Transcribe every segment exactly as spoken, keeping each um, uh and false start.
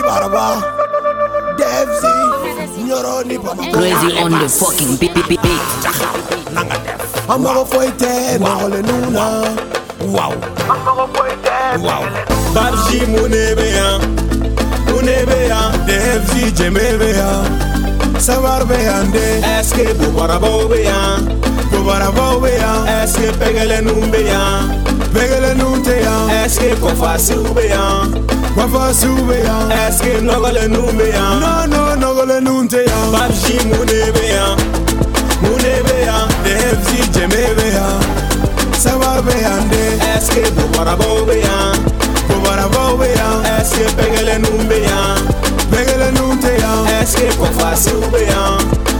Baraba, Devzi, Nyoroni, Crazy on the fucking beat, beat, beat, beat. I'm gonna fight it, Nole Nuna. Wow, wow. Barji Munebeya, Munebeya, Devzi Jemebeya, Savarbeande, Eske Bubarabobeya, Bubarabobeya, Eske Pegele Numbeya, Pegele Nunteya, Eske Kofasubeya, Kofasubeya, Eske Nogole Numbeya, no, no, Nogole Nunteya, Barji Munebeya, Munebeya, Devzi Jemebeya, Savarbeande, Eske Bubarabobeya, Bubarabobeya, Eske Pegele Numbeya, Pegele Nunteya, Eske Kofasubeya,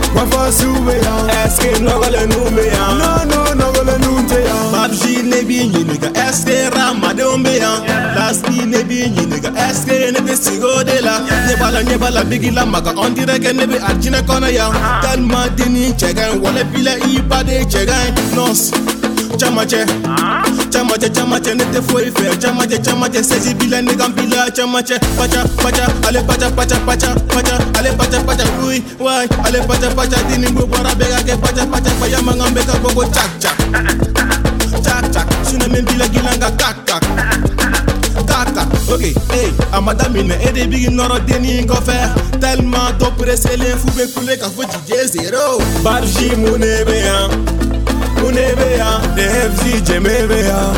Kofasubeya, Eske Nogole Numbeya, no, no, Nogole Nunteya, Babji Nebi Niniga, Eske Ramadombeya, Lasti Nebi Niniga, Eske Nebe Sigo de la, Nebala Nebala Bigila Maga, on dirait que Nebe Arjina Konaya, Talma Dini Chegan, Wale Pila Ibade Chegan, Nos. Chamache, chamache, chamache, nete foi faire. Chamache, chamache, sezi bila negambila. Chamache, pacha, pacha, ale pacha, pacha, pacha, pacha, ale pacha, pacha, oui, ouais, ale pacha, pacha, dinimbu para bega ke pacha, pacha, paya mangambe ka bogo chak chak, chak chak, suna membila gilanga kak kak, kak kak. Ok, hey, amadamine, et des big noro deni ngofe. Tellement to presse les fous be couler ka fo D J zero. Barji munebeya. Munebeya, Devzi Jemebeya,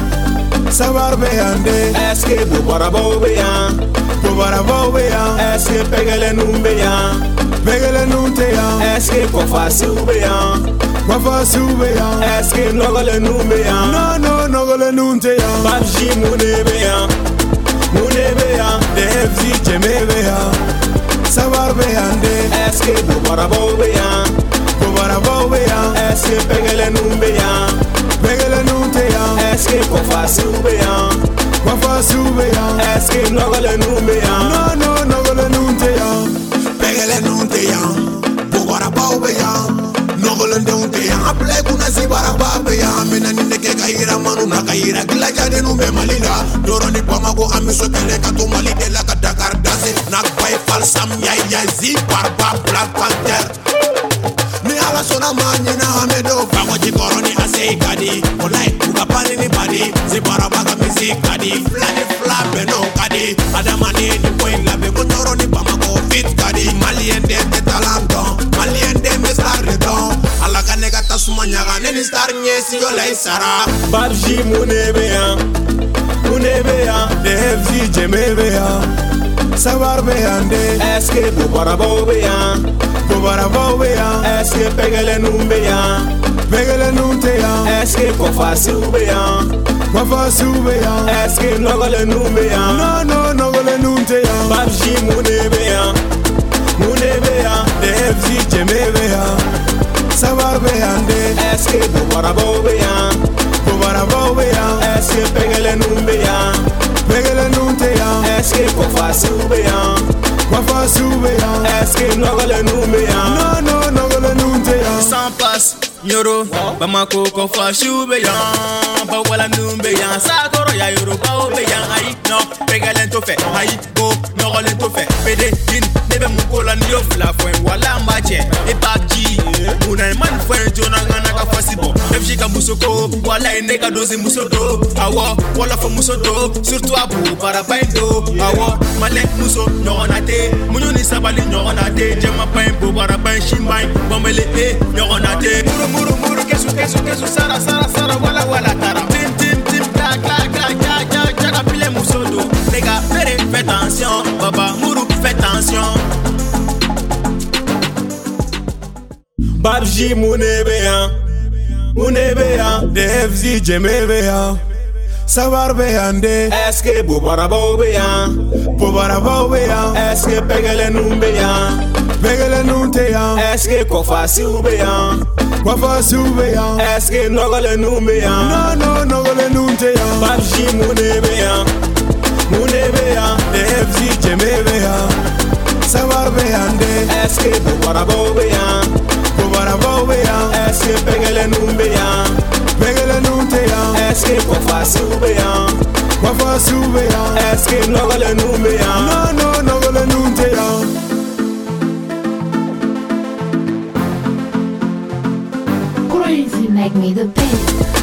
Savarbeande, Eske Bubarabobeya, Bubarabobeya, Eske Pegele Numbeya, Pegele Nunteya, Eske Kofasubeya, Kofasubeya, Eske Nogole Numbeya, no, no, Nogole Nunteya, Barji Munebeya, Munebeya, Devzi Jemebeya, Savarbeande, Eske Bubarabobeya, Bubarabobeya, Eske Pegele Numbeya, Pegele Nunteya, Eske Kofasubeya, Kofasubeya, Eske Nogole Numbeya, no, no, Nogole Nunteya, Pegele Nunteya, Bubarabobeya, Nogole Nunteya, Aple kuna si Barababeya, Mena ninde ke kaira manu na kaira, Kila jade numbe malida, Doroni pamago amiso kele katu malide la kadakar dase, Nak bay falsam yay yay zi barba Black Panther. Ni ala sona manyina hamedo Fango jikoroni ase kadi Olai kuga pari ni badi Zibara baga mizi kadi Flani flape no kadi Adamani ni poin labe Kunyoro ni pamako fit kadi Malien de te talanto Malien de me star redon Ala ka nega tasuma nyaga Neni star nyesi yo lai sara Barji munebeya Munebeya Devzi jemebeya Savarbeande Eske Bubarabobeya Bubarabobeya Eske Pegele Numbeya Pegele Nunteya Eske Kofasubeya Kofasubeya Eske Nogole Numbeya no, no, Nogole Nunteya Barji Munebeya Munebeya Devzi Jemebeya Savarbeande Eske Bubarabobeya Bubarabobeya Eske Pegele Numbeya Pegele Nunteya Eske Kofasubeya Kofasubeya Eske Nogole Numbeya no, no, Nogole Nunteya Sans passe, Nyoro, Bamako Kofasubeya Bawala Numbeya Sakoro ya Yoruba Obeya Aïe, no, Pegele Ntofe Aïe, go, Nogole Ntofe Pede, din, nebe mukola niyo fla fwen Wala mbache, e babji Muna man fwen jona ngana ka fasibo Fji ka musoko, wala eneka dozi musodo Awo, wala fo musodo Surtout abu para baindo Awo, male muso, nyoronate Munyoni sabali nyoronate Jema paimbo para bain shimbain Bombele e, nyoronate Muru muru muru kesu kesu kesu Sara sara sara wala wala tara Tim tim tim ta kla kla kla kla kla Kla pile musodo Les gars, faites attention Baba muru, faites attention Barji munebeya Munebeya Devzi jemebeya Savarbeande Eske Bubarabobeya Bubarabobeya Eske Pegele Numbeya Pegele Nunteya Eske Kofasubeya Kofasubeya Eske Nogole Numbeya no, no, Nogole Nunteya Barji munebeya Munebeya Devzi jemebeya Savarbeande Eske Bubarabobeya Bubarabobeya Eske Pegele Numbeya Pegele Nunteya Eske Kofasubeya Kofasubeya Eske Nogole Numbeya no, no, Nogole Numbeya make me the beat.